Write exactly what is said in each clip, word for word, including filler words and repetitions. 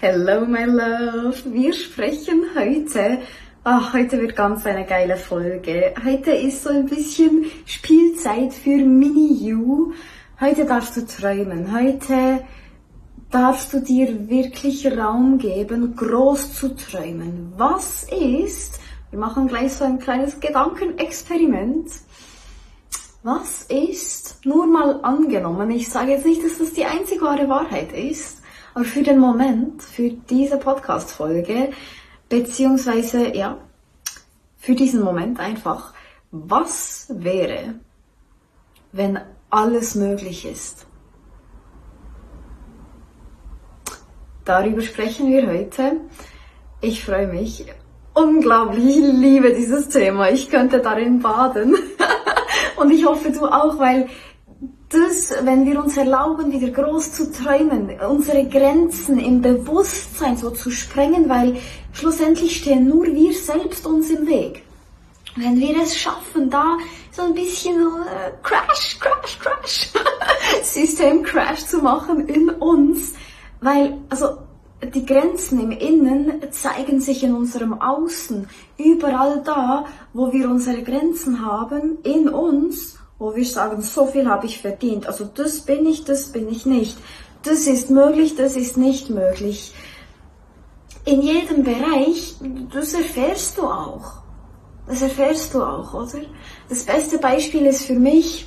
Hello my love, wir sprechen heute, ach, heute wird ganz eine geile Folge. Heute ist so ein bisschen Spielzeit für Mini-You. Heute darfst du träumen, heute darfst du dir wirklich Raum geben, groß zu träumen. Was ist, wir machen gleich so ein kleines Gedankenexperiment, was ist, nur mal angenommen, ich sage jetzt nicht, dass das die einzig wahre Wahrheit ist, aber für den Moment, für diese Podcast-Folge, beziehungsweise, ja, für diesen Moment einfach, was wäre, wenn alles möglich ist? Darüber sprechen wir heute. Ich freue mich unglaublich, ich liebe dieses Thema, ich könnte darin baden. Und ich hoffe, du auch, weil das, wenn wir uns erlauben, wieder groß zu träumen, unsere Grenzen im Bewusstsein so zu sprengen, weil schlussendlich stehen nur wir selbst uns im Weg. Wenn wir es schaffen, da so ein bisschen so äh, Crash, Crash, Crash, System-Crash zu machen in uns, weil, also, die Grenzen im Innen zeigen sich in unserem Außen. Überall da, wo wir unsere Grenzen haben, in uns, wo wir sagen, so viel habe ich verdient. Also das bin ich, das bin ich nicht. Das ist möglich, das ist nicht möglich. In jedem Bereich, das erfährst du auch. Das erfährst du auch, oder? Das beste Beispiel ist für mich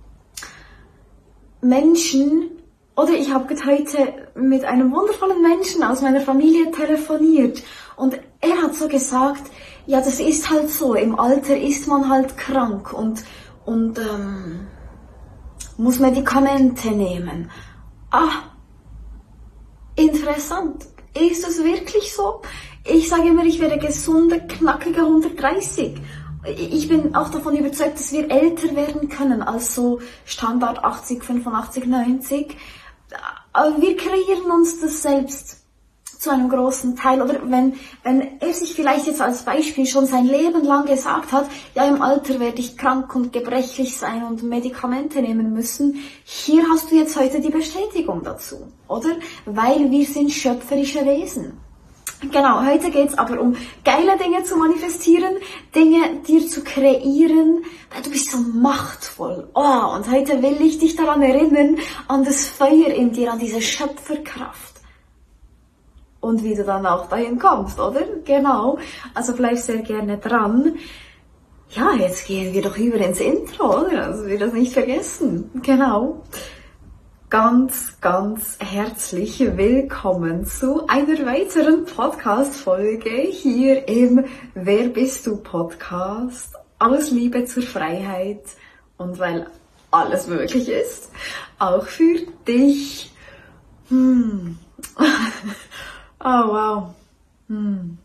Menschen, oder ich habe heute mit einem wundervollen Menschen aus meiner Familie telefoniert und er hat so gesagt, ja, das ist halt so, im Alter ist man halt krank und, und ähm, muss Medikamente nehmen. Ah, interessant. Ist das wirklich so? Ich sage immer, ich werde gesunde, knackige hundertdreißig. Ich bin auch davon überzeugt, dass wir älter werden können als so Standard achtzig, fünfundachtzig, neunzig. Aber wir kreieren uns das selbst zu einem großen Teil. Oder wenn, wenn er sich vielleicht jetzt als Beispiel schon sein Leben lang gesagt hat, ja, im Alter werde ich krank und gebrechlich sein und Medikamente nehmen müssen. Hier hast du jetzt heute die Bestätigung dazu, oder? Weil wir sind schöpferische Wesen. Genau, heute geht's aber um geile Dinge zu manifestieren, Dinge dir zu kreieren, weil du bist so machtvoll. Oh, und heute will ich dich daran erinnern, an das Feuer in dir, an diese Schöpferkraft. Und wie du dann auch dahin kommst, oder? Genau, also bleib sehr gerne dran. Ja, jetzt gehen wir doch über ins Intro, oder? Also wir das nicht vergessen. Genau. Ganz, ganz herzlich willkommen zu einer weiteren Podcast-Folge hier im Wer bist du Podcast. Alles Liebe zur Freiheit und weil alles möglich ist, auch für dich. Hm. Oh wow. Hm.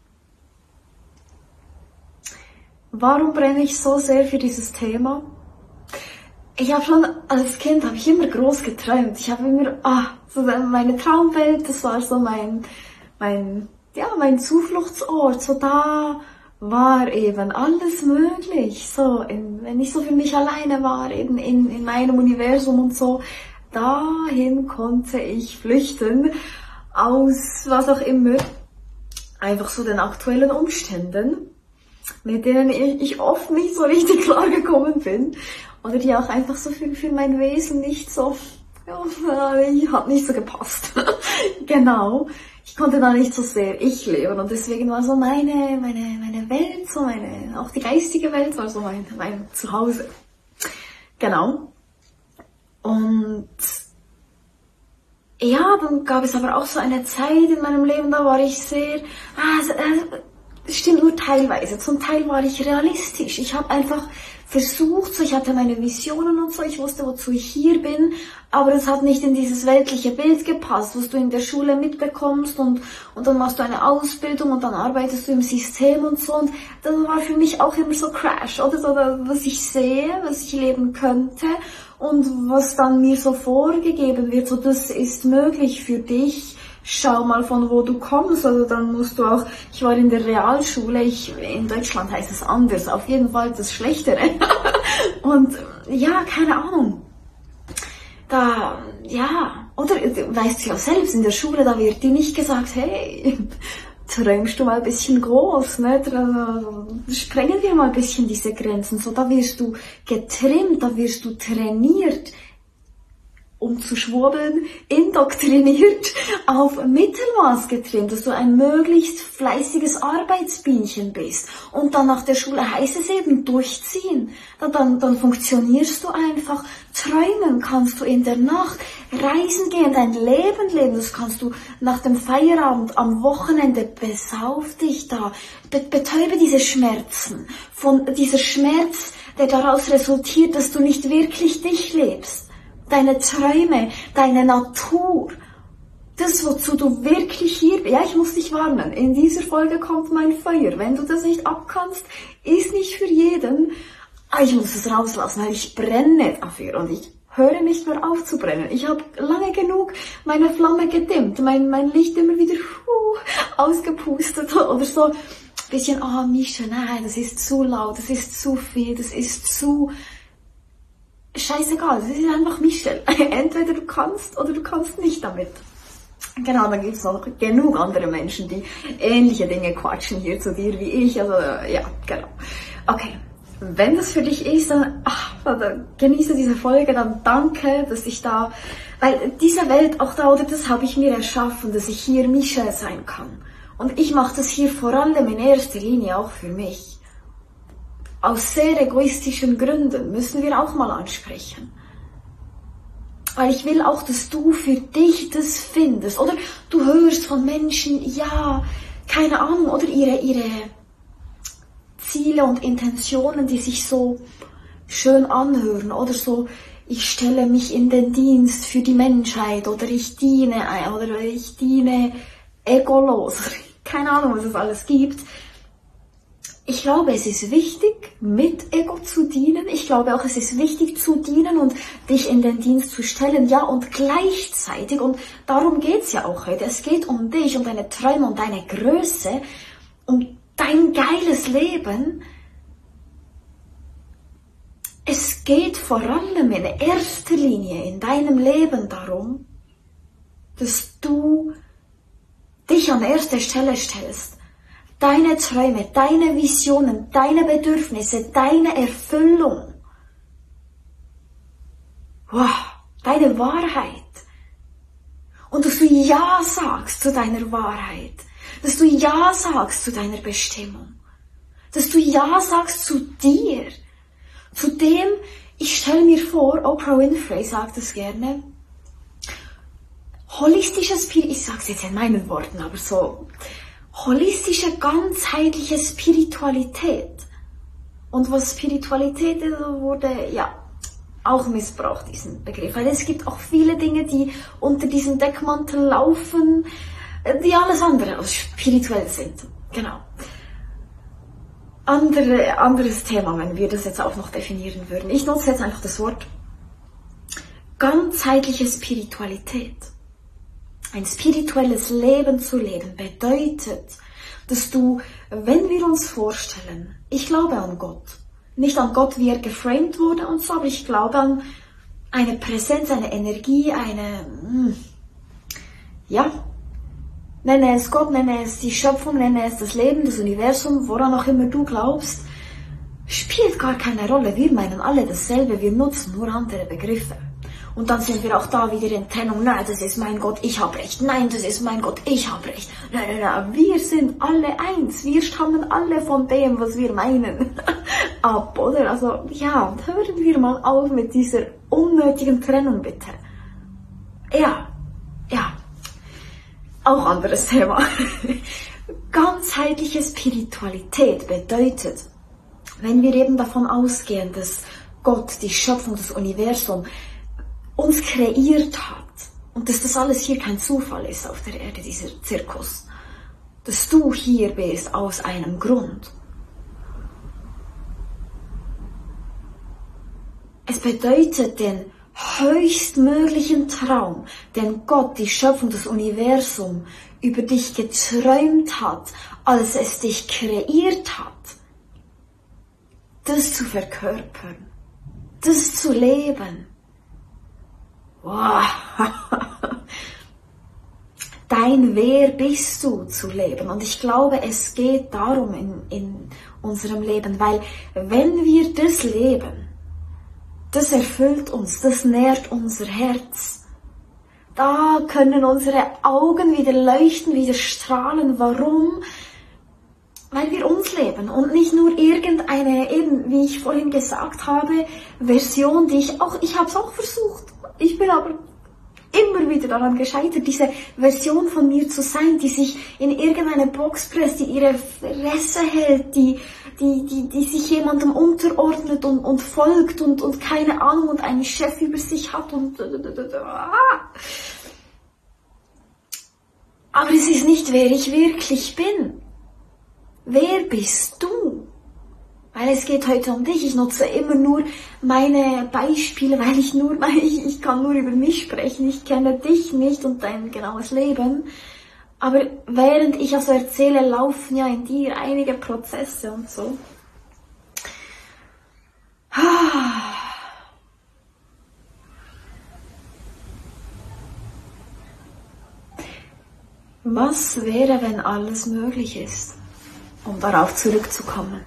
Warum brenne ich so sehr für dieses Thema? Ich habe schon als Kind habe ich immer groß geträumt. Ich habe immer, ah, so meine Traumwelt, das war so mein, mein, ja, mein Zufluchtsort. So da war eben alles möglich. So, in, wenn ich so für mich alleine war, eben in, in meinem Universum und so, dahin konnte ich flüchten aus was auch immer, einfach so den aktuellen Umständen, mit denen ich, ich oft nicht so richtig klar gekommen bin. Oder die auch einfach so für, für mein Wesen nicht so, ja, hat nicht so gepasst. Genau. Ich konnte da nicht so sehr ich leben und deswegen war so meine, meine, meine Welt, so meine, auch die geistige Welt war so mein, mein Zuhause. Genau. Und ja, dann gab es aber auch so eine Zeit in meinem Leben, da war ich sehr, ah, es stimmt nur teilweise. Zum Teil war ich realistisch. Ich habe einfach versucht, so, ich hatte meine Visionen und so, ich wusste, wozu ich hier bin, aber es hat nicht in dieses weltliche Bild gepasst, was du in der Schule mitbekommst und, und dann machst du eine Ausbildung und dann arbeitest du im System und so und das war für mich auch immer so Crash, oder so, was ich sehe, was ich leben könnte und was dann mir so vorgegeben wird, so, das ist möglich für dich. Schau mal, von wo du kommst, also dann musst du auch, ich war in der Realschule, ich, in Deutschland heißt es anders, auf jeden Fall das Schlechtere. Und ja, keine Ahnung. Da, ja, Oder, du weißt ja selbst, in der Schule, da wird dir nicht gesagt, hey, träumst du mal ein bisschen groß, ne? Sprengen wir mal ein bisschen diese Grenzen. So, da wirst du getrimmt, da wirst du trainiert, um zu schwurbeln, indoktriniert, auf Mittelmaß getrimmt, dass du ein möglichst fleißiges Arbeitsbienchen bist. Und dann nach der Schule heißt es eben durchziehen. Dann, dann funktionierst du einfach. Träumen kannst du in der Nacht, reisen gehen, dein Leben leben. Das kannst du nach dem Feierabend, am Wochenende. Besauf dich da. Be- betäube diese Schmerzen. Von dieser Schmerz, der daraus resultiert, dass du nicht wirklich dich lebst. Deine Träume, deine Natur, das, wozu du wirklich hier bist. Ja, ich muss dich warnen, in dieser Folge kommt mein Feuer. Wenn du das nicht abkannst, ist nicht für jeden. Ah, ich muss es rauslassen, weil ich brenne dafür und ich höre nicht mehr auf zu brennen. Ich habe lange genug meine Flamme gedimmt, mein, mein Licht immer wieder uh, ausgepustet oder so. Ein bisschen, ah, oh, Mischa, nein, das ist zu laut, das ist zu viel, das ist zu... Scheißegal, das ist einfach Michelle. Entweder du kannst oder du kannst nicht damit. Genau, dann gibt es noch genug andere Menschen, die ähnliche Dinge quatschen hier zu dir wie ich. Also ja, genau. Okay, wenn das für dich ist, dann, ach, dann genieße diese Folge, dann danke, dass ich da, weil diese Welt auch da, oder das habe ich mir erschaffen, dass ich hier Michelle sein kann. Und ich mache das hier vor allem in erster Linie auch für mich. Aus sehr egoistischen Gründen müssen wir auch mal ansprechen. Weil ich will auch, dass du für dich das findest. Oder du hörst von Menschen, ja, keine Ahnung, oder ihre, ihre Ziele und Intentionen, die sich so schön anhören. Oder so, ich stelle mich in den Dienst für die Menschheit. Oder ich diene, oder ich diene egolos. Keine Ahnung, was es alles gibt. Ich glaube, es ist wichtig, mit Ego zu dienen. Ich glaube auch, es ist wichtig zu dienen und dich in den Dienst zu stellen. Ja, und gleichzeitig, und darum geht's ja auch heute, es geht um dich, um deine Träume, um deine Größe, um dein geiles Leben. Es geht vor allem in erster Linie in deinem Leben darum, dass du dich an erste Stelle stellst. Deine Träume, deine Visionen, deine Bedürfnisse, deine Erfüllung. Wow, deine Wahrheit. Und dass du Ja sagst zu deiner Wahrheit. Dass du Ja sagst zu deiner Bestimmung. Dass du Ja sagst zu dir. Zu dem, ich stelle mir vor, Oprah Winfrey sagt es gerne, holistisches, ich sag's jetzt in meinen Worten, aber so, holistische, ganzheitliche Spiritualität. Und was Spiritualität ist, wurde, ja, auch missbraucht, diesen Begriff. Weil es gibt auch viele Dinge, die unter diesem Deckmantel laufen, die alles andere als spirituell sind. Genau. Andere, anderes Thema, wenn wir das jetzt auch noch definieren würden. Ich nutze jetzt einfach das Wort ganzheitliche Spiritualität. Ein spirituelles Leben zu leben bedeutet, dass du, wenn wir uns vorstellen, ich glaube an Gott, nicht an Gott, wie er geframed wurde und so, aber ich glaube an eine Präsenz, eine Energie, eine, ja, nenne es Gott, nenne es die Schöpfung, nenne es das Leben, das Universum, woran auch immer du glaubst, spielt gar keine Rolle. Wir meinen alle dasselbe, wir nutzen nur andere Begriffe. Und dann sind wir auch da wieder in Trennung, nein, das ist mein Gott, ich habe recht, nein, das ist mein Gott, ich habe recht, nein, nein, nein, wir sind alle eins, wir stammen alle von dem, was wir meinen, ab, oder? Also, ja, hören wir mal auf mit dieser unnötigen Trennung, bitte. Ja, ja, auch anderes Thema. Ganzheitliche Spiritualität bedeutet, wenn wir eben davon ausgehen, dass Gott, die Schöpfung, das Universum, uns kreiert hat und dass das alles hier kein Zufall ist auf der Erde, dieser Zirkus, dass du hier bist aus einem Grund. Es bedeutet den höchstmöglichen Traum, den Gott, die Schöpfung, das Universum über dich geträumt hat, als es dich kreiert hat, das zu verkörpern, das zu leben. wow, dein Wer bist du zu leben. Und ich glaube, es geht darum in, in unserem Leben, weil wenn wir das leben, das erfüllt uns, das nährt unser Herz. Da können unsere Augen wieder leuchten, wieder strahlen. Warum? Weil wir uns leben und nicht nur irgendeine, eben wie ich vorhin gesagt habe, Version, die ich auch, ich habe es auch versucht. Ich bin aber immer wieder daran gescheitert, diese Version von mir zu sein, die sich in irgendeine Box presst, die ihre Fresse hält, die, die, die, die sich jemandem unterordnet und, und folgt und, und keine Ahnung und einen Chef über sich hat und aber es ist nicht, wer ich wirklich bin. Wer bist du? Weil es geht heute um dich. Ich nutze immer nur meine Beispiele, weil ich nur, weil ich, ich kann nur über mich sprechen. Ich kenne dich nicht und dein genaues Leben. Aber während ich also erzähle, laufen ja in dir einige Prozesse und so. Was wäre, wenn alles möglich ist? Um darauf zurückzukommen.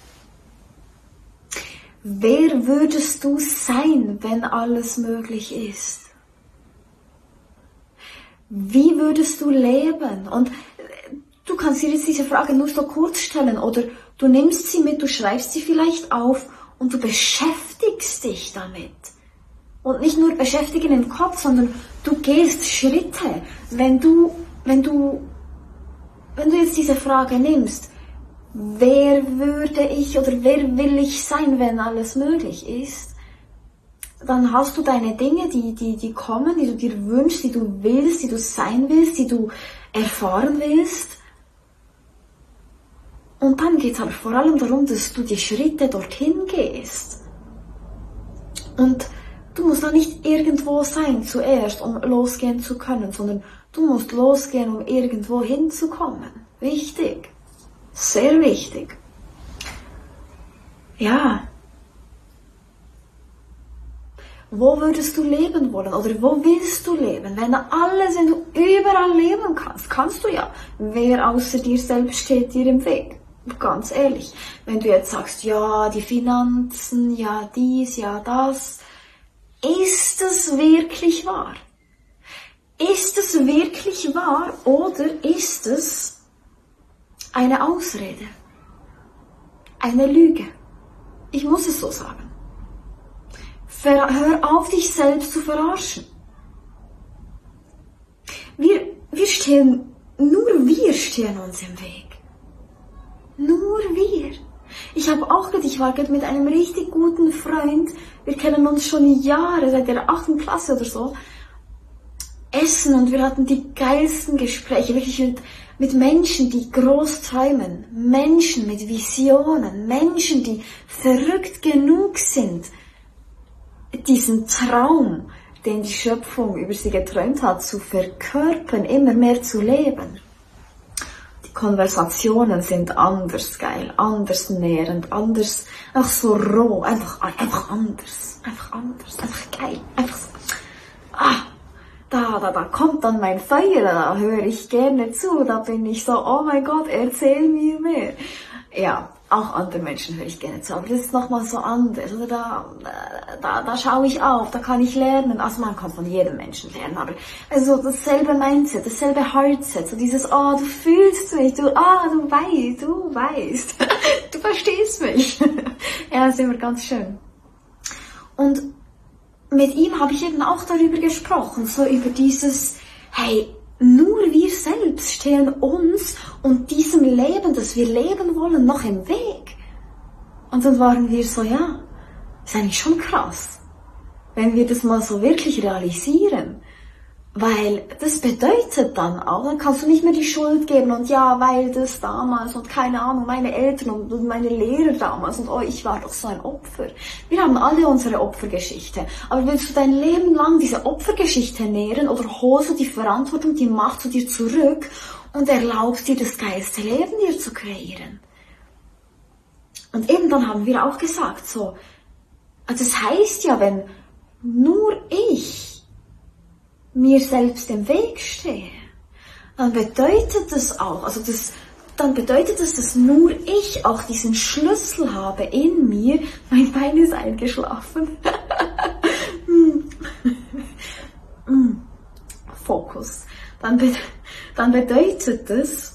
Wer würdest du sein, wenn alles möglich ist? Wie würdest du leben? Und du kannst dir jetzt diese Frage nur so kurz stellen oder du nimmst sie mit, du schreibst sie vielleicht auf und du beschäftigst dich damit. Und nicht nur beschäftigen im Kopf, sondern du gehst Schritte. Wenn du, wenn du, wenn du jetzt diese Frage nimmst, wer würde ich oder wer will ich sein, wenn alles möglich ist, dann hast du deine Dinge, die, die, die kommen, die du dir wünschst, die du willst, die du sein willst, die du erfahren willst. Und dann geht es aber vor allem darum, dass du die Schritte dorthin gehst. Und du musst auch nicht irgendwo sein zuerst, um losgehen zu können, sondern du musst losgehen, um irgendwo hinzukommen. Wichtig. Sehr wichtig. Ja. Wo würdest du leben wollen? Oder wo willst du leben? Wenn alles, wenn du überall leben kannst, kannst du ja. Wer außer dir selbst steht dir im Weg? Ganz ehrlich. Wenn du jetzt sagst, ja, die Finanzen, ja, dies, ja, das. Ist es wirklich wahr? Ist es wirklich wahr oder ist es eine Ausrede? Eine Lüge? Ich muss es so sagen. Ver- Hör auf, dich selbst zu verarschen. Wir, wir stehen, nur wir stehen uns im Weg. Nur wir. Ich habe auch gerade, ich war gerade mit einem richtig guten Freund, wir kennen uns schon Jahre, seit der achten Klasse oder so, essen und wir hatten die geilsten Gespräche, wirklich mit, mit Menschen, die groß träumen, Menschen mit Visionen, Menschen, die verrückt genug sind, diesen Traum, den die Schöpfung über sie geträumt hat, zu verkörpern, immer mehr zu leben. Die Konversationen sind anders geil, anders nährend, anders, einfach so roh, einfach, einfach anders, einfach anders, einfach geil, einfach so, ah, da, da, da kommt dann mein Feuer, da höre ich gerne zu, da bin ich so, oh mein Gott, erzähl mir mehr. Ja, auch andere Menschen höre ich gerne zu, aber das ist nochmal so anders, oder da, da, da schaue ich auf, da kann ich lernen, also man kann von jedem Menschen lernen, aber also dasselbe Mindset, dasselbe Heartset, so dieses, oh, du fühlst mich, du, ah, du weißt, du weißt, du verstehst mich. Ja, das ist immer ganz schön. Und mit ihm habe ich eben auch darüber gesprochen, so über dieses, hey, nur wir selbst stehen uns und diesem Leben, das wir leben wollen, noch im Weg. Und dann waren wir so, ja, ist eigentlich schon krass, wenn wir das mal so wirklich realisieren. Weil das bedeutet dann auch, dann kannst du nicht mehr die Schuld geben und ja, weil das damals und keine Ahnung, meine Eltern und, und meine Lehrer damals und oh, ich war doch so ein Opfer. Wir haben alle unsere Opfergeschichte. Aber willst du dein Leben lang diese Opfergeschichte nähren oder holst du die Verantwortung, die Macht zu dir zurück und erlaubst dir das geilste Leben dir zu kreieren? Und eben dann haben wir auch gesagt, so, das heißt ja, wenn nur ich mir selbst im Weg stehe, dann bedeutet das auch, also das, dann bedeutet das, dass nur ich auch diesen Schlüssel habe in mir. Mein Bein ist eingeschlafen. Fokus. Dann, be dann bedeutet das,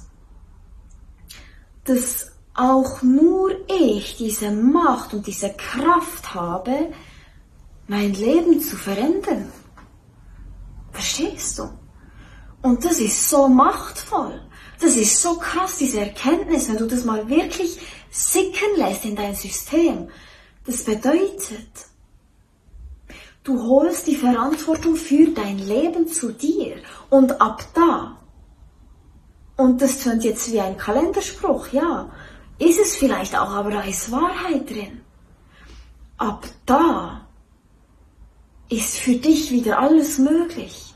dass auch nur ich diese Macht und diese Kraft habe, mein Leben zu verändern. Verstehst du? Und das ist so machtvoll. Das ist so krass, diese Erkenntnis, wenn du das mal wirklich sickern lässt in dein System. Das bedeutet, du holst die Verantwortung für dein Leben zu dir. Und ab da, und das tönt jetzt wie ein Kalenderspruch, ja, ist es vielleicht auch, aber da ist Wahrheit drin. Ab da ist für dich wieder alles möglich.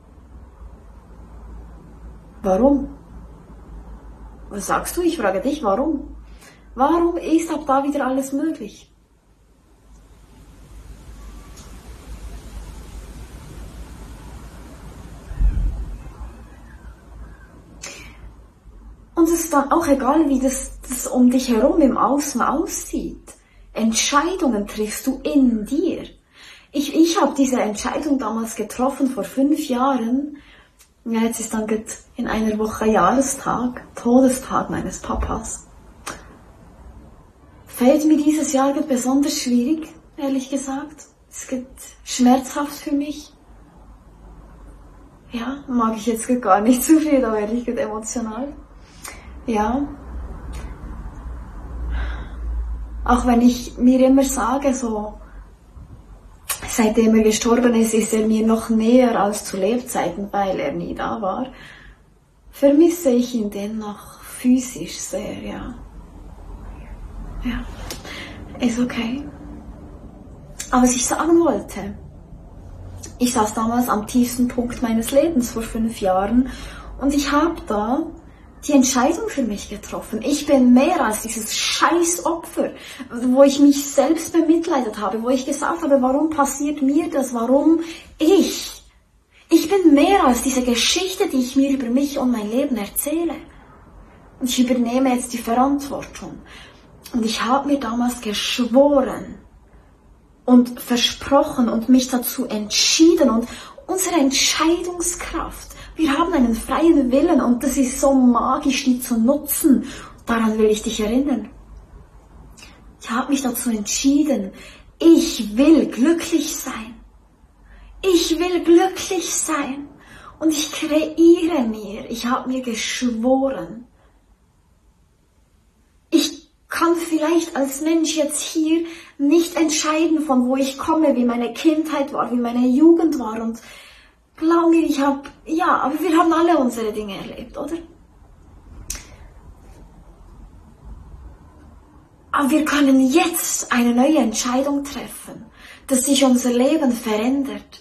Warum? Was sagst du? Ich frage dich, warum? Warum ist ab da wieder alles möglich? Und es ist dann auch egal, wie das, das um dich herum im Außen aussieht. Entscheidungen triffst du in dir. Ich, ich habe diese Entscheidung damals getroffen, vor fünf Jahren. Ja, jetzt ist dann in einer Woche Jahrestag, Todestag meines Papas. Fällt mir dieses Jahr besonders schwierig, ehrlich gesagt. Es geht schmerzhaft für mich. Ja, mag ich jetzt gar nicht zu viel, da werde ich emotional. Ja. Auch wenn ich mir immer sage, so, seitdem er gestorben ist, ist er mir noch näher als zu Lebzeiten, weil er nie da war. Vermisse ich ihn dennoch physisch sehr, ja. Ja, ist okay. Aber was ich sagen wollte, ich saß damals am tiefsten Punkt meines Lebens vor fünf Jahren und ich habe da die Entscheidung für mich getroffen. Ich bin mehr als dieses scheiß Opfer, wo ich mich selbst bemitleidet habe, wo ich gesagt habe, warum passiert mir das, warum ich? Ich bin mehr als diese Geschichte, die ich mir über mich und mein Leben erzähle. Und ich übernehme jetzt die Verantwortung. Und ich habe mir damals geschworen und versprochen und mich dazu entschieden und unsere Entscheidungskraft. Wir haben einen freien Willen und das ist so magisch, die zu nutzen. Daran will ich dich erinnern. Ich habe mich dazu entschieden, ich will glücklich sein. Ich will glücklich sein. Und ich kreiere mir, ich habe mir geschworen. Ich kann vielleicht als Mensch jetzt hier nicht entscheiden, von wo ich komme, wie meine Kindheit war, wie meine Jugend war und glaub mir, ich habe, ja, aber wir haben alle unsere Dinge erlebt, oder? Aber wir können jetzt eine neue Entscheidung treffen, dass sich unser Leben verändert.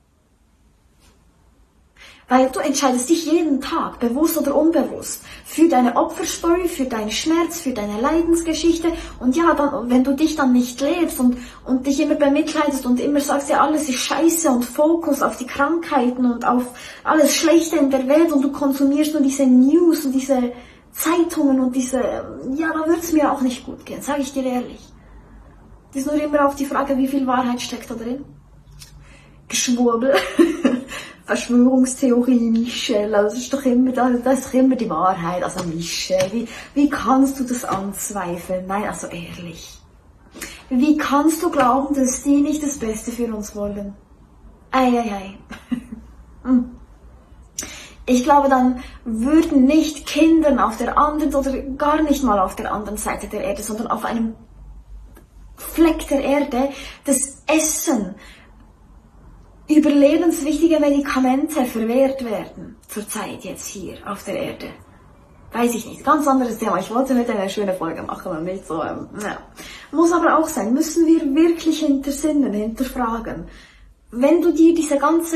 Weil du entscheidest dich jeden Tag, bewusst oder unbewusst, für deine Opferstory, für deinen Schmerz, für deine Leidensgeschichte. Und ja, dann, wenn du dich dann nicht lebst und, und dich immer bemitleidest und immer sagst, ja, alles ist scheiße und Fokus auf die Krankheiten und auf alles Schlechte in der Welt und du konsumierst nur diese News und diese Zeitungen und diese, ja, dann wird es mir auch nicht gut gehen, sage ich dir ehrlich. Das ist nur immer auf die Frage, wie viel Wahrheit steckt da drin. Geschwurbel. Verschwörungstheorie, Michelle, also das ist doch immer, das ist doch immer die Wahrheit. Also Michelle, wie, wie kannst du das anzweifeln? Nein, also ehrlich. Wie kannst du glauben, dass die nicht das Beste für uns wollen? Ei, ei, ei. Ich glaube, dann würden nicht Kindern auf der anderen oder gar nicht mal auf der anderen Seite der Erde, sondern auf einem Fleck der Erde das Essen, überlebenswichtige Medikamente verwehrt werden, zurzeit jetzt hier auf der Erde. Weiß ich nicht, ganz anderes Thema. Ich wollte heute eine schöne Folge machen, aber nicht so, ähm, ja. Muss aber auch sein, müssen wir wirklich hintersinnen, hinterfragen. Wenn du dir diese ganze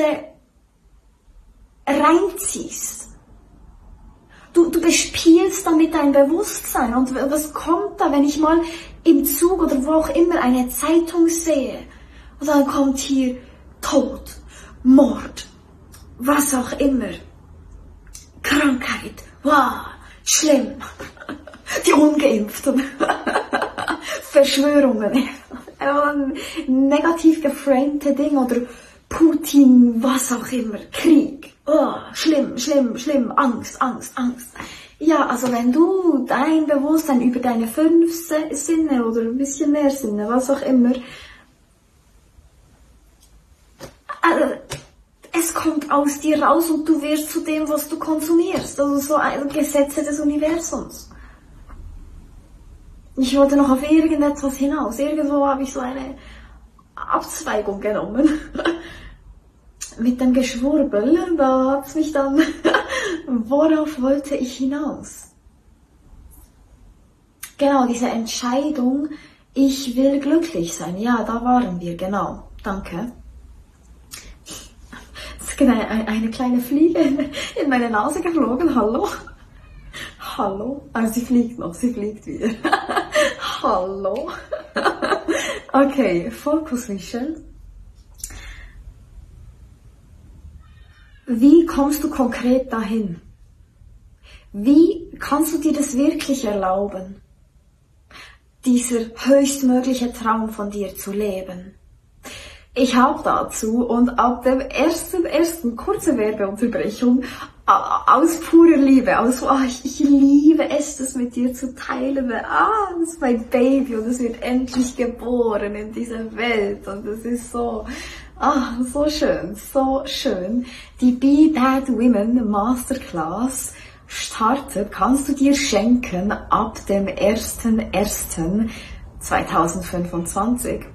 reinziehst, du, du bespielst damit dein Bewusstsein und was kommt da, wenn ich mal im Zug oder wo auch immer eine Zeitung sehe und dann kommt hier Tod, Mord, was auch immer. Krankheit, wow, schlimm. Die Ungeimpften. Verschwörungen. Negativ geframte Dinge oder Putin, was auch immer. Krieg. Oh, schlimm, schlimm, schlimm. Angst, Angst, Angst. Ja, also wenn du dein Bewusstsein über deine fünf Sinne oder ein bisschen mehr Sinne, was auch immer, also, es kommt aus dir raus und du wirst zu dem, was du konsumierst. Also so ein Gesetze des Universums. Ich wollte noch auf irgendetwas hinaus. Irgendwo habe ich so eine Abzweigung genommen. Mit dem Geschwurbel, da hat's mich dann... Worauf wollte ich hinaus? Genau, diese Entscheidung, ich will glücklich sein. Ja, da waren wir, genau. Danke. Es ist eine, eine kleine Fliege in meine Nase geflogen. Hallo? Hallo? Also sie fliegt noch, sie fliegt wieder. Hallo? Okay, Fokus, Michelle. Wie kommst du konkret dahin? Wie kannst du dir das wirklich erlauben, dieser höchstmögliche Traum von dir zu leben? Ich habe dazu und ab dem ersten, ersten kurze Werbeunterbrechung aus purer Liebe, aus, oh, ich, ich liebe es, das mit dir zu teilen, ah, das ist mein Baby und es wird endlich geboren in dieser Welt und es ist so, ah, so schön, so schön. Die Be That Women Masterclass startet, kannst du dir schenken ab dem ersten ersten zweitausendfünfundzwanzig.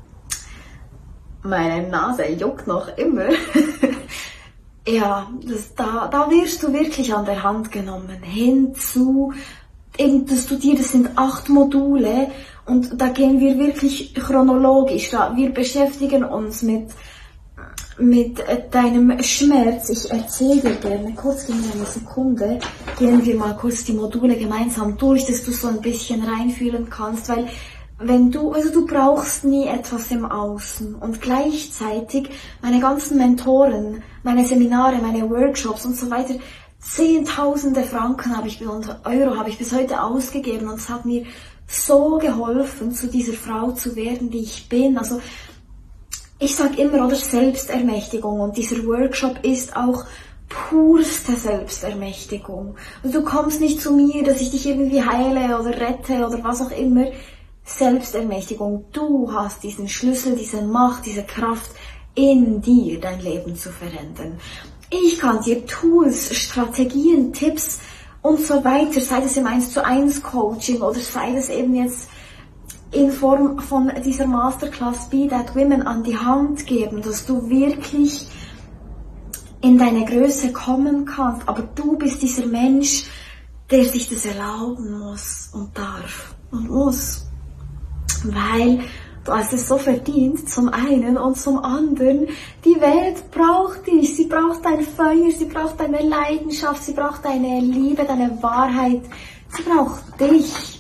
Meine Nase juckt noch immer. Ja, das, da, da wirst du wirklich an der Hand genommen, hinzu, eben, dass du dir, das sind acht Module und da gehen wir wirklich chronologisch, da, wir beschäftigen uns mit, mit deinem Schmerz. Ich erzähle dir gerne, kurz in einer Sekunde, gehen wir mal kurz die Module gemeinsam durch, dass du so ein bisschen reinfühlen kannst, weil wenn du, also du brauchst nie etwas im Außen und gleichzeitig meine ganzen Mentoren, meine Seminare, meine Workshops und so weiter, zehntausende Franken habe ich und Euro habe ich bis heute ausgegeben und es hat mir so geholfen, zu dieser Frau zu werden, die ich bin. Also ich sage immer, oder Selbstermächtigung und dieser Workshop ist auch purste Selbstermächtigung. Also du kommst nicht zu mir, dass ich dich irgendwie heile oder rette oder was auch immer. Selbstermächtigung, du hast diesen Schlüssel, diese Macht, diese Kraft in dir, dein Leben zu verändern. Ich kann dir Tools, Strategien, Tipps und so weiter, sei es im eins zu eins Coaching oder sei es eben jetzt in Form von dieser Masterclass Be That Women an die Hand geben, dass du wirklich in deine Größe kommen kannst, aber du bist dieser Mensch, der sich das erlauben muss und darf und muss. Weil du hast es so verdient, zum einen und zum anderen, die Welt braucht dich, sie braucht dein Feuer, sie braucht deine Leidenschaft, sie braucht deine Liebe, deine Wahrheit, sie braucht dich.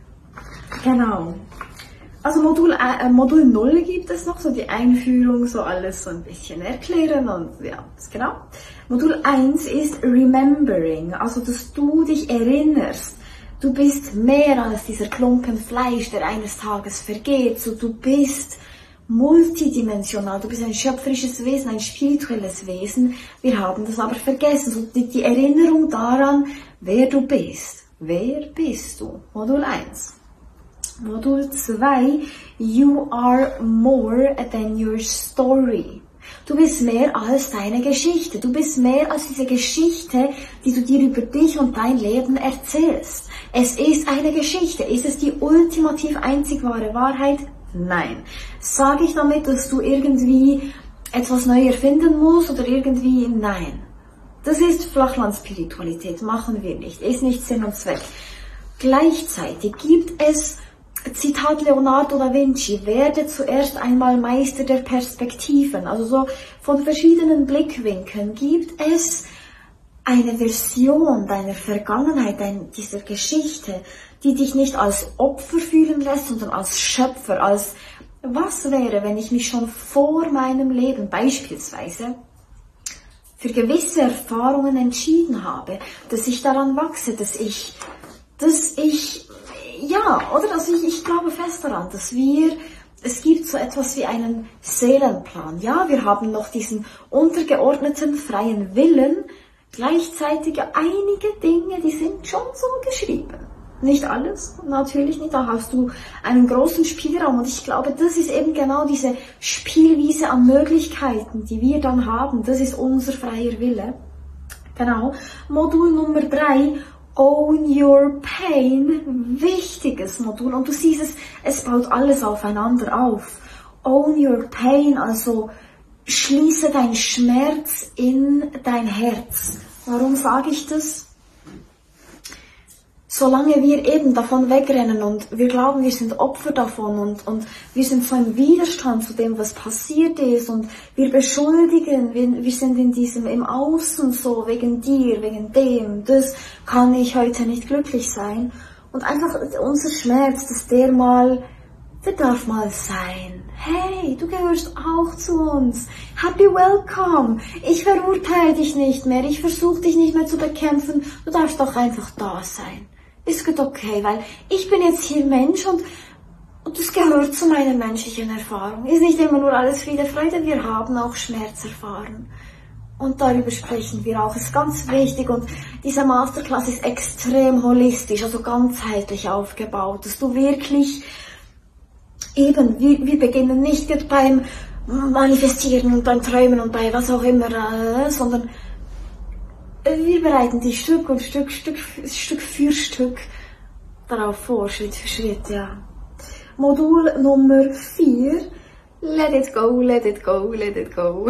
Genau. Also Modul, äh, Modul null gibt es noch, so die Einführung, so alles so ein bisschen erklären und ja, genau. Modul eins ist Remembering, also dass du dich erinnerst. Du bist mehr als dieser Klumpen Fleisch, der eines Tages vergeht. So, du bist multidimensional, du bist ein schöpferisches Wesen, ein spirituelles Wesen. Wir haben das aber vergessen. So, die, die Erinnerung daran, wer du bist. Wer bist du? Modul eins. Modul zwei. You are more than your story. Du bist mehr als deine Geschichte. Du bist mehr als diese Geschichte, die du dir über dich und dein Leben erzählst. Es ist eine Geschichte. Ist es die ultimativ einzig wahre Wahrheit? Nein. Sage ich damit, dass du irgendwie etwas neu erfinden musst oder irgendwie? Nein. Das ist Flachlandspiritualität. Machen wir nicht. Ist nicht Sinn und Zweck. Gleichzeitig gibt es, Zitat Leonardo da Vinci, werde zuerst einmal Meister der Perspektiven. Also so von verschiedenen Blickwinkeln gibt es eine Version deiner Vergangenheit, deiner, dieser Geschichte, die dich nicht als Opfer fühlen lässt, sondern als Schöpfer, als was wäre, wenn ich mich schon vor meinem Leben beispielsweise für gewisse Erfahrungen entschieden habe, dass ich daran wachse, dass ich, dass ich, ja, oder, also ich, ich glaube fest daran, dass wir, es gibt so etwas wie einen Seelenplan. Ja, wir haben noch diesen untergeordneten freien Willen, gleichzeitig einige Dinge, die sind schon so geschrieben. Nicht alles, natürlich nicht, da hast du einen großen Spielraum und ich glaube, das ist eben genau diese Spielwiese an Möglichkeiten, die wir dann haben, das ist unser freier Wille. Genau. Modul Nummer drei, Own Your Pain, wichtiges Modul und du siehst es, es baut alles aufeinander auf. Own Your Pain, also schließe deinen Schmerz in dein Herz. Warum sage ich das? Solange wir eben davon wegrennen und wir glauben, wir sind Opfer davon und, und wir sind so im Widerstand zu dem, was passiert ist und wir beschuldigen, wir, wir sind in diesem, im Außen so, wegen dir, wegen dem, das kann ich heute nicht glücklich sein. Und einfach unser Schmerz, dass der mal, der darf mal sein. Hey, du gehörst auch zu uns. Happy welcome. Ich verurteile dich nicht mehr, ich versuche dich nicht mehr zu bekämpfen, du darfst doch einfach da sein. Ist gut okay, weil ich bin jetzt hier Mensch und, und das gehört zu meiner menschlichen Erfahrung. Ist nicht immer nur alles Friede, Freude, wir haben auch Schmerz erfahren. Und darüber sprechen wir auch, ist ganz wichtig und diese Masterclass ist extrem holistisch, also ganzheitlich aufgebaut, dass du wirklich eben, wir, wir beginnen nicht beim Manifestieren und beim Träumen und bei was auch immer, äh, sondern wir bereiten dich Stück und Stück, Stück, Stück für Stück darauf vor, Schritt für Schritt, ja. Modul Nummer vier, let it go, let it go, let it go.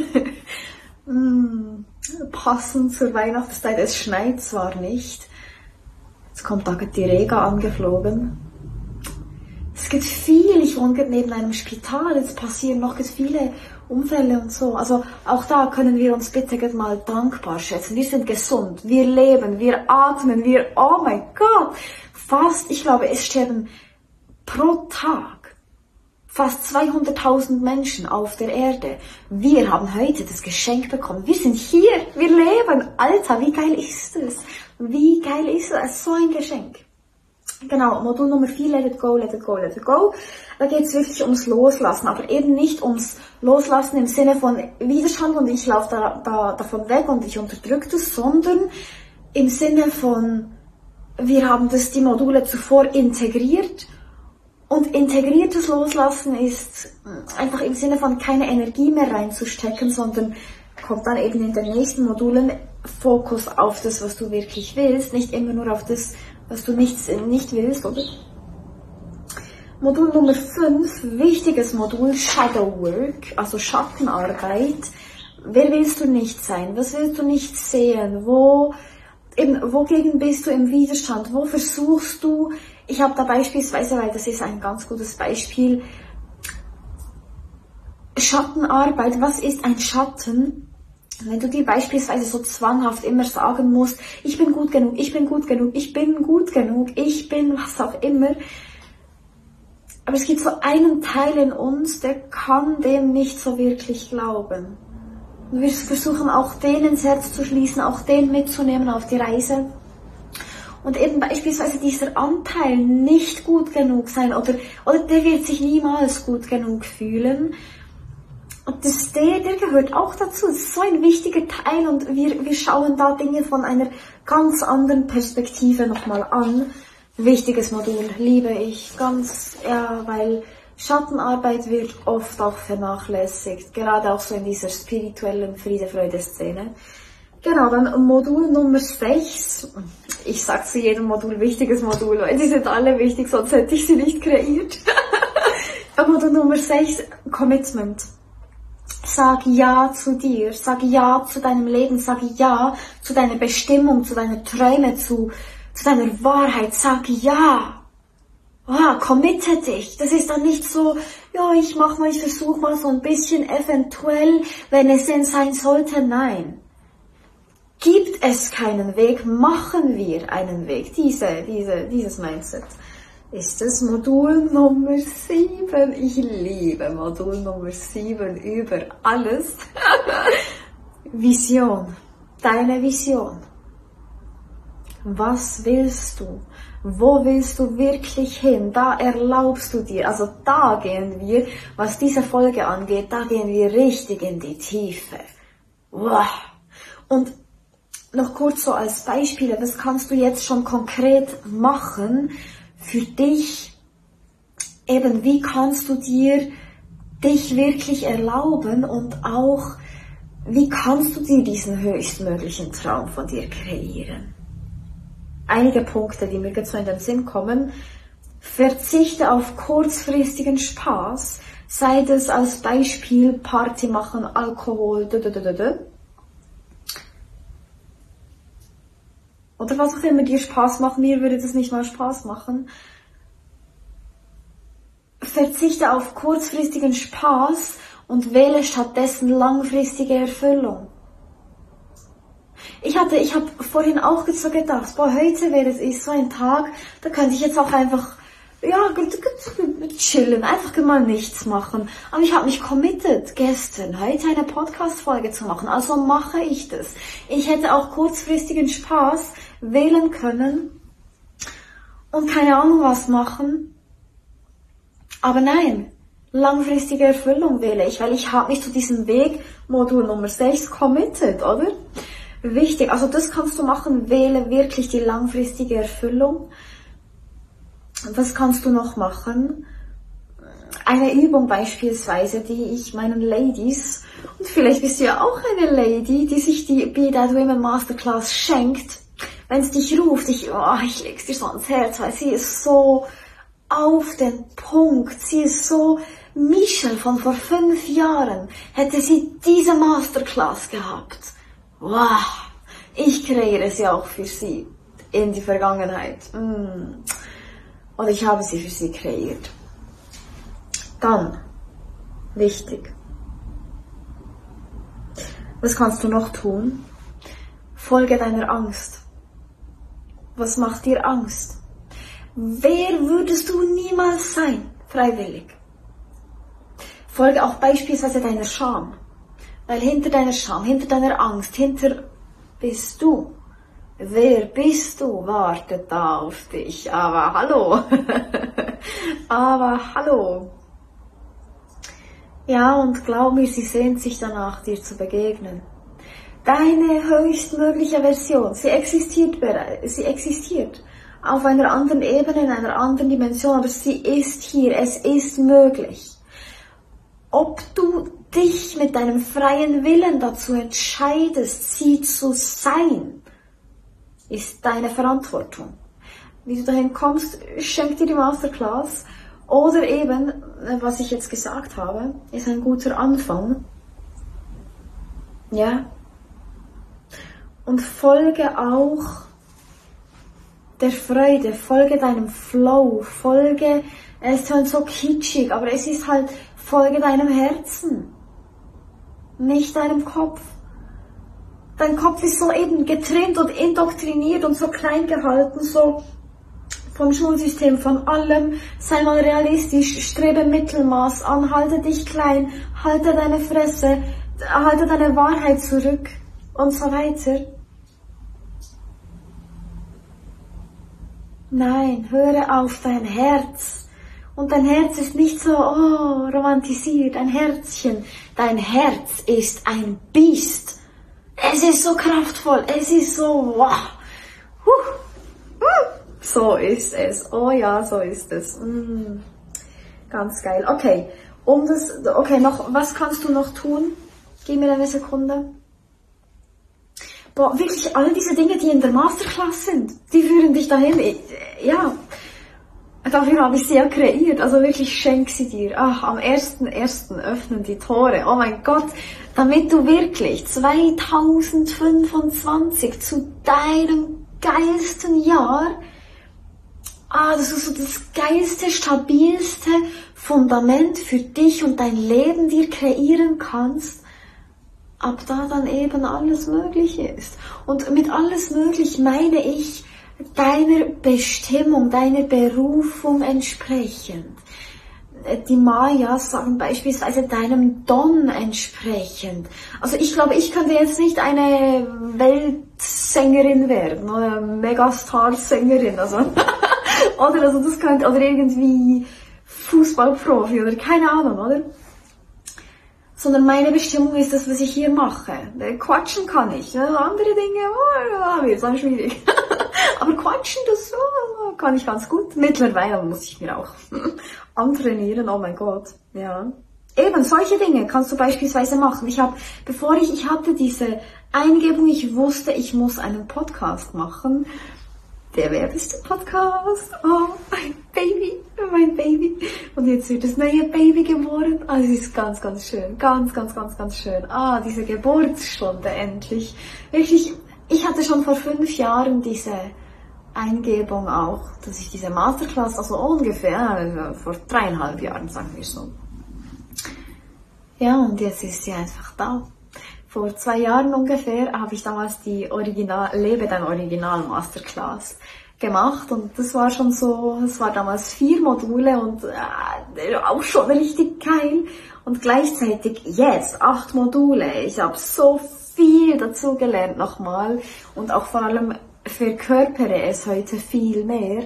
mm, passend zur Weihnachtszeit, es schneit zwar nicht, jetzt kommt da die Rega angeflogen. Es gibt viel, ich wohne neben einem Spital, jetzt passieren noch viele Unfälle und so. Also auch da können wir uns bitte mal dankbar schätzen. Wir sind gesund, wir leben, wir atmen, wir, oh mein Gott, fast, ich glaube, es sterben pro Tag fast zweihunderttausend Menschen auf der Erde. Wir haben heute das Geschenk bekommen. Wir sind hier, wir leben. Alter, wie geil ist es? Wie geil ist es? So ein Geschenk. Genau, Modul Nummer vier, let it go, let it go, let it go. Da geht es wirklich ums Loslassen, aber eben nicht ums Loslassen im Sinne von Widerstand und ich laufe da, da, davon weg und ich unterdrücke das, sondern im Sinne von, wir haben das die Module zuvor integriert und integriertes Loslassen ist einfach im Sinne von keine Energie mehr reinzustecken, sondern kommt dann eben in den nächsten Modulen Fokus auf das, was du wirklich willst, nicht immer nur auf das, was du nicht, nicht willst, oder? Modul Nummer fünf, wichtiges Modul, Shadow Work, also Schattenarbeit. Wer willst du nicht sein? Was willst du nicht sehen? Wo, eben, wogegen bist du im Widerstand? Wo versuchst du, ich habe da beispielsweise, weil das ist ein ganz gutes Beispiel, Schattenarbeit, was ist ein Schatten? Wenn du dir beispielsweise so zwanghaft immer sagen musst, ich bin gut genug, ich bin gut genug, ich bin gut genug, ich bin was auch immer. Aber es gibt so einen Teil in uns, der kann dem nicht so wirklich glauben. Und wir versuchen auch den ins Herz zu schließen, auch den mitzunehmen auf die Reise. Und eben beispielsweise dieser Anteil nicht gut genug sein oder, oder der wird sich niemals gut genug fühlen. Und das, der, der gehört auch dazu. Das ist so ein wichtiger Teil und wir, wir schauen da Dinge von einer ganz anderen Perspektive nochmal an. Wichtiges Modul, liebe ich ganz, ja, weil Schattenarbeit wird oft auch vernachlässigt, gerade auch so in dieser spirituellen Friede-Freude-Szene. Genau, dann Modul Nummer sechs. Ich sag zu jedem Modul wichtiges Modul, weil die sind alle wichtig, sonst hätte ich sie nicht kreiert. Modul Nummer sechs, Commitment. Sag Ja zu dir, sag Ja zu deinem Leben, sag Ja zu deiner Bestimmung, zu deinen Träumen, zu, zu deiner Wahrheit, sag Ja. Ah, committe dich. Das ist dann nicht so, ja, ich mach mal, ich versuch mal so ein bisschen eventuell, wenn es denn sein sollte. Nein. Gibt es keinen Weg, machen wir einen Weg. Diese, diese, dieses Mindset ist das Modul Nummer sieben. Ich liebe Modul Nummer sieben über alles. Vision, deine Vision. Was willst du? Wo willst du wirklich hin? Da erlaubst du dir, also da gehen wir, was diese Folge angeht, da gehen wir richtig in die Tiefe. Wow. Und noch kurz so als Beispiele, das kannst du jetzt schon konkret machen für dich. Eben, wie kannst du dir dich wirklich erlauben und auch, wie kannst du dir diesen höchstmöglichen Traum von dir kreieren? Einige Punkte, die mir jetzt so in den Sinn kommen. Verzichte auf kurzfristigen Spaß, sei das als Beispiel Party machen, Alkohol, dödödödö. Oder was auch immer dir Spaß macht, mir würde das nicht mal Spaß machen. Verzichte auf kurzfristigen Spaß und wähle stattdessen langfristige Erfüllung. Ich hatte, ich habe vorhin auch so gedacht, boah, heute wäre es so ein Tag, da könnte ich jetzt auch einfach, ja, chillen, einfach mal nichts machen. Aber ich habe mich committed, gestern, heute eine Podcast-Folge zu machen, also mache ich das. Ich hätte auch kurzfristigen Spaß wählen können und keine Ahnung was machen. Aber nein, langfristige Erfüllung wähle ich, weil ich habe mich zu diesem Weg, Modul Nummer sechs, committed, oder? Wichtig, also das kannst du machen, wähle wirklich die langfristige Erfüllung. Was kannst du noch machen? Eine Übung beispielsweise, die ich meinen Ladies, und vielleicht bist du ja auch eine Lady, die sich die Be That Women Masterclass schenkt, wenn es dich ruft, ich, oh, ich leg's dir so ans Herz, weil sie ist so auf den Punkt, sie ist so, Michelle von vor fünf Jahren, hätte sie diese Masterclass gehabt. Wow, ich kreiere sie auch für sie in die Vergangenheit. Mm. Und ich habe sie für sie kreiert. Dann, wichtig. Was kannst du noch tun? Folge deiner Angst. Was macht dir Angst? Wer würdest du niemals sein, freiwillig? Folge auch beispielsweise deiner Scham. Weil hinter deiner Scham, hinter deiner Angst, hinter bist du. Wer bist du? Wartet da auf dich. Aber hallo. Aber hallo. Ja, und glaub mir, sie sehnt sich danach, dir zu begegnen. Deine höchstmögliche Version, sie existiert bereits, sie existiert. Auf einer anderen Ebene, in einer anderen Dimension, aber sie ist hier, es ist möglich. Ob du dich mit deinem freien Willen dazu entscheidest, sie zu sein, ist deine Verantwortung. Wie du dahin kommst, schenk dir die Masterclass. Oder eben, was ich jetzt gesagt habe, ist ein guter Anfang. Ja. Und folge auch der Freude, folge deinem Flow, folge, es ist halt so kitschig, aber es ist halt, folge deinem Herzen, nicht deinem Kopf. Dein Kopf ist so eben getrimmt und indoktriniert und so klein gehalten, so vom Schulsystem, von allem. Sei mal realistisch, strebe Mittelmaß an, halte dich klein, halte deine Fresse, halte deine Wahrheit zurück und so weiter. Nein, höre auf dein Herz. Und dein Herz ist nicht so, oh, romantisiert, ein Herzchen. Dein Herz ist ein Biest. Es ist so kraftvoll, es ist so, wow. Huh. Uh. So ist es. Oh ja, so ist es. Mm. Ganz geil. Okay, um das, okay, noch, was kannst du noch tun? Gib mir eine Sekunde. Boah, wirklich all diese Dinge, die in der Masterclass sind, die führen dich dahin. Ja, dafür habe ich sie ja kreiert. Also wirklich, schenk sie dir. Ach, am ersten ersten öffnen die Tore. Oh mein Gott, damit du wirklich zwanzig fünfundzwanzig zu deinem geilsten Jahr, ah, das ist so das geilste, stabilste Fundament für dich und dein Leben dir kreieren kannst, ab da dann eben alles Mögliche ist. Und mit alles möglich meine ich deiner Bestimmung, deiner Berufung entsprechend. die Mayas sagen beispielsweise deinem Don entsprechend. Also ich glaube, ich könnte jetzt nicht eine Weltsängerin werden oder Megastar-Sängerin, also oder also das könnte oder irgendwie Fußballprofi oder keine Ahnung, oder? Sondern meine Bestimmung ist das, was ich hier mache. Quatschen kann ich, ne? Andere Dinge, oh, wird dann schwierig. Aber quatschen, das oh, kann ich ganz gut. Mittlerweile muss ich mir auch antrainieren, oh mein Gott, ja. Eben, solche Dinge kannst du beispielsweise machen. Ich habe, bevor ich, ich hatte diese Eingebung, ich wusste, ich muss einen Podcast machen. Der Werbeste-Podcast, oh, mein Baby, mein Baby. Und jetzt wird das neue Baby geboren. Ah, es ist ganz, ganz schön, ganz, ganz, ganz, ganz schön. Ah, diese Geburtsstunde endlich. Wirklich, ich hatte schon vor fünf Jahren diese Eingebung auch, dass ich diese Masterclass, also ungefähr vor dreieinhalb Jahren, sagen wir so. Ja, und jetzt ist sie einfach da. Vor zwei Jahren ungefähr habe ich damals die Original, Lebe dein Original Masterclass gemacht und das war schon so, es war damals vier Module und äh, auch schon richtig geil und gleichzeitig jetzt acht Module. Ich habe so viel dazu gelernt nochmal und auch vor allem verkörpere es heute viel mehr.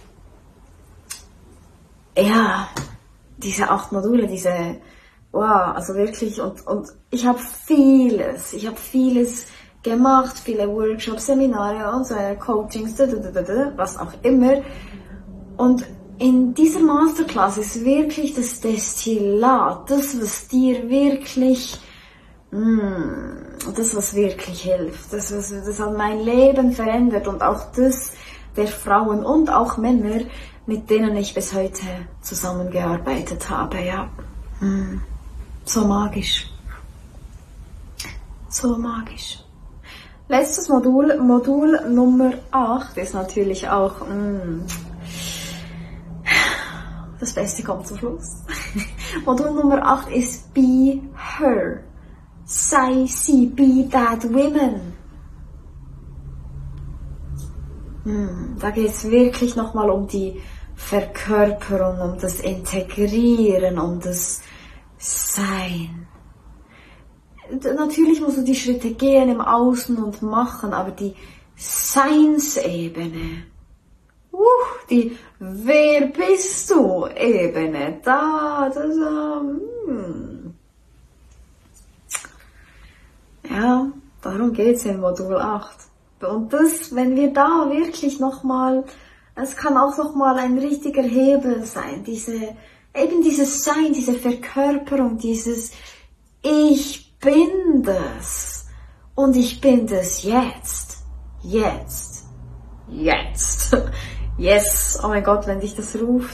Ja, diese acht Module, diese wow, also wirklich, und, und ich habe vieles, ich habe vieles gemacht, viele Workshops, Seminare und so, Coachings, was auch immer. Und in dieser Masterclass ist wirklich das Destillat, das, was dir wirklich, mm, das, was wirklich hilft, das, was, das hat mein Leben verändert und auch das der Frauen und auch Männer, mit denen ich bis heute zusammengearbeitet habe, ja. Mm. So magisch. So magisch. Letztes Modul, Modul Nummer acht ist natürlich auch, mm, das Beste kommt zum Schluss. Modul Nummer acht ist Be Her. Sei sie, be that woman. Mm, da geht es wirklich nochmal um die Verkörperung, um das Integrieren, um das Sein. Natürlich musst du die Schritte gehen im Außen und machen, aber die Seinsebene, uh, die Wer bist du Ebene, da, das, um, ja, darum geht's in Modul acht. Und das, wenn wir da wirklich nochmal, es kann auch nochmal ein richtiger Hebel sein, diese eben dieses Sein, diese Verkörperung, dieses Ich bin das und ich bin das jetzt, jetzt, jetzt, yes, oh mein Gott, wenn dich das ruft,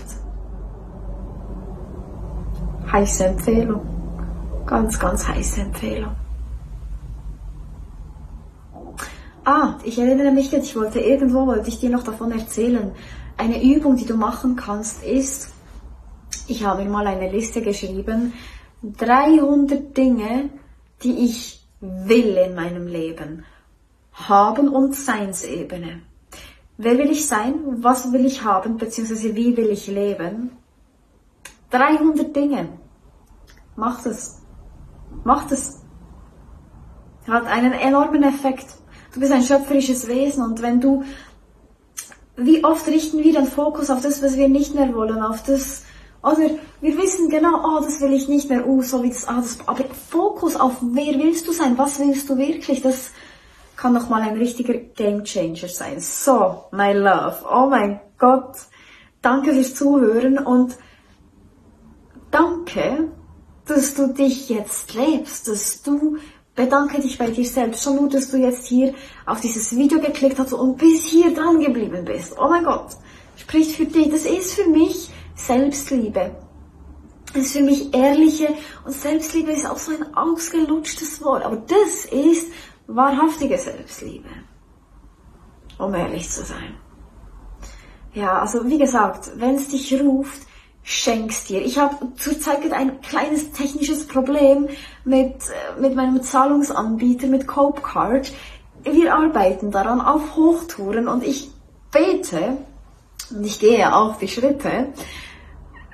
heiße Empfehlung, ganz, ganz heiße Empfehlung. Ah, ich erinnere mich jetzt, ich wollte irgendwo, wollte ich dir noch davon erzählen, eine Übung, die du machen kannst, ist, ich habe mir mal eine Liste geschrieben, dreihundert Dinge, die ich will in meinem Leben. Haben und Seinsebene. Wer will ich sein? Was will ich haben? Beziehungsweise wie will ich leben? dreihundert Dinge. Mach das. Mach das. Hat einen enormen Effekt. Du bist ein schöpferisches Wesen und wenn du, wie oft richten wir den Fokus auf das, was wir nicht mehr wollen, auf das, oder wir wissen genau, oh, das will ich nicht mehr, oh, so wie das, ah, das, aber Fokus auf, wer willst du sein, was willst du wirklich, das kann nochmal ein richtiger Gamechanger sein. So, my love, oh mein Gott, danke fürs Zuhören und danke, dass du dich jetzt lebst, dass du, bedanke dich bei dir selbst, schon nur, dass du jetzt hier auf dieses Video geklickt hast und bis hier dran geblieben bist. Oh mein Gott, spricht für dich, das ist für mich Selbstliebe. Das ist für mich ehrliche, und Selbstliebe ist auch so ein ausgelutschtes Wort, aber das ist wahrhaftige Selbstliebe, um ehrlich zu sein. Ja, also wie gesagt, wenn es dich ruft, schenk's dir. Ich habe zurzeit ein kleines technisches Problem mit, mit meinem Zahlungsanbieter, mit Copecard. Wir arbeiten daran auf Hochtouren und ich bete, und ich gehe auch die Schritte,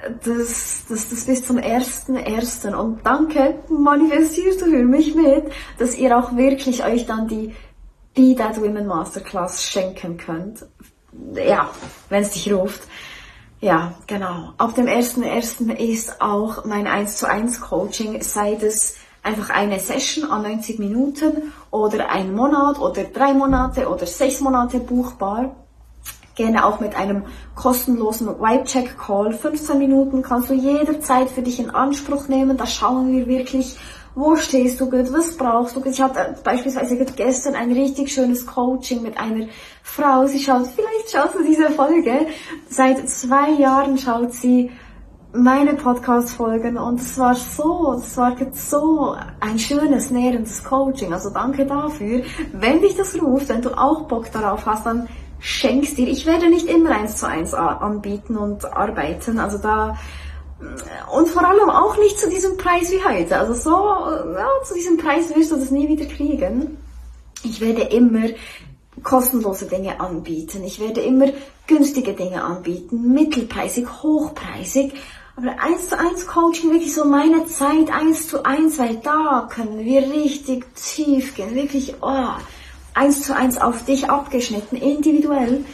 das, das, das bis zum ersten ersten Und danke, manifestierst du für mich mit, dass ihr auch wirklich euch dann die Be That Women Masterclass schenken könnt. Ja, wenn es dich ruft. Ja, genau. Ab dem ersten ersten ist auch mein eins zu eins Coaching, sei es einfach eine Session an neunzig Minuten oder ein Monat oder drei Monate oder sechs Monate buchbar. Gerne auch mit einem kostenlosen Vibe-Check-Call. fünfzehn Minuten kannst du jederzeit für dich in Anspruch nehmen. Da schauen wir wirklich, wo stehst du gut, was brauchst du gut. Ich hatte beispielsweise gestern ein richtig schönes Coaching mit einer Frau. Sie schaut, vielleicht schaust du diese Folge. Seit zwei Jahren schaut sie meine Podcast-Folgen und es war so, es war so ein schönes, nährendes Coaching. Also danke dafür. Wenn dich das ruft, wenn du auch Bock darauf hast, dann schenk's dir. Ich werde nicht immer eins zu eins anbieten und arbeiten. Also da, und vor allem auch nicht zu diesem Preis wie heute. Also so, ja, zu diesem Preis wirst du das nie wieder kriegen. Ich werde immer kostenlose Dinge anbieten. Ich werde immer günstige Dinge anbieten. Mittelpreisig, hochpreisig. Aber eins zu eins Coaching, wirklich so meine Zeit eins zu eins, weil da können wir richtig tief gehen. Wirklich, oh, eins zu eins auf dich abgeschnitten, individuell.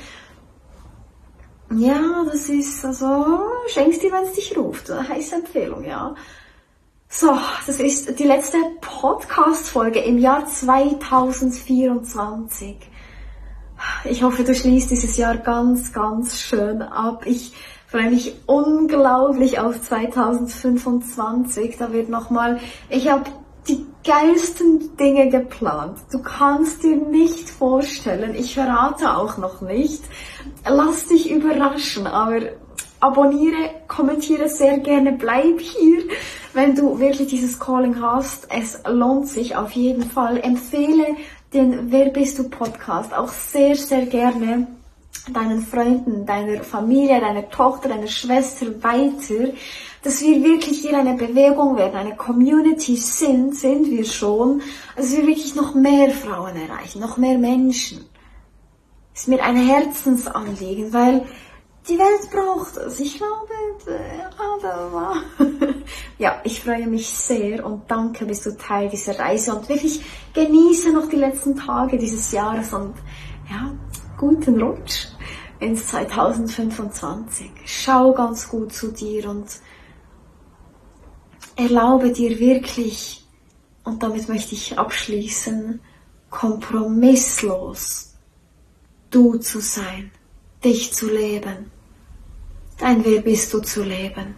Ja, das ist, also, schenkst dir, wenn es dich ruft. Heiße Empfehlung, ja. So, das ist die letzte Podcast-Folge im Jahr zweitausendvierundzwanzig. Ich hoffe, du schließt dieses Jahr ganz, ganz schön ab. Ich freue mich unglaublich auf zweitausendfünfundzwanzig. Da wird nochmal, ich habe die geilsten Dinge geplant. Du kannst dir nicht vorstellen, ich verrate auch noch nicht. Lass dich überraschen, aber abonniere, kommentiere sehr gerne, bleib hier, wenn du wirklich dieses Calling hast. Es lohnt sich auf jeden Fall. Empfehle den Wer bist du Podcast auch sehr, sehr gerne deinen Freunden, deiner Familie, deiner Tochter, deiner Schwester weiter, dass wir wirklich hier eine Bewegung werden, eine Community sind, sind wir schon, dass wir wirklich noch mehr Frauen erreichen, noch mehr Menschen. Das ist mir ein Herzensanliegen, weil die Welt braucht es. Ich glaube, ja, ich freue mich sehr und danke, bist du Teil dieser Reise und wirklich genieße noch die letzten Tage dieses Jahres und ja, guten Rutsch ins zweitausendfünfundzwanzig. Schau ganz gut zu dir und erlaube dir wirklich, und damit möchte ich abschließen, kompromisslos du zu sein, dich zu leben, dein Wer bist du zu leben.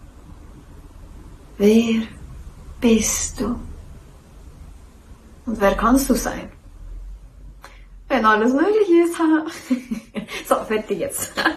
Wer bist du? Und wer kannst du sein? Wenn alles möglich ist. So, fertig jetzt.